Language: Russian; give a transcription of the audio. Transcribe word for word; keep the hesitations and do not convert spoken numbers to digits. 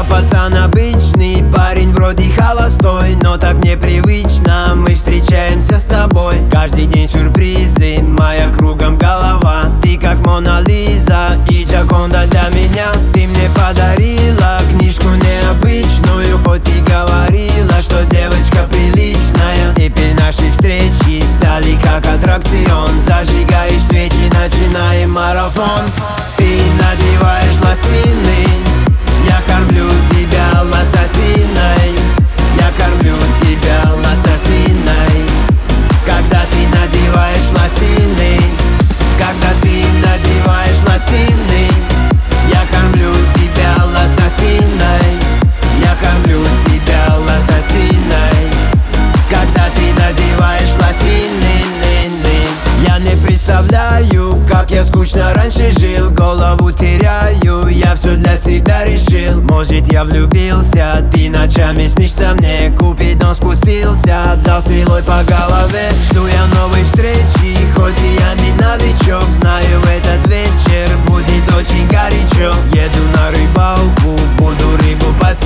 Я пацан обычный, парень вроде холостой, но так непривычно, мы встречаемся с тобой. Каждый день сюрпризы, моя кругом голова. Ты как Мона Лиза и Джаконда для меня. Ты мне подарила книжку необычную, хоть и говорила, что девочка приличная. Теперь наши встречи стали как аттракцион. Зажигаешь свечи, начинаем марафон. Ты надеваешь лосины, я кормлю тебя лососиной. Я кормлю тебя лососиной. Когда ты надеваешь лосины, когда ты надеваешь лосины, я кормлю тебя лососиной. Я кормлю тебя лососиной. Когда ты надеваешь лосины. Я не представляю, как я скучно раньше жил. Голову теряю, я все для себя решил. Может, я влюбился, ты ночами снишься мне. Купидон спустился, дал стрелой по голове. Жду я новой встречи, хоть и я не новичок. Знаю, в этот вечер будет очень горячо. Еду на рыбалку, буду рыбу подсекать.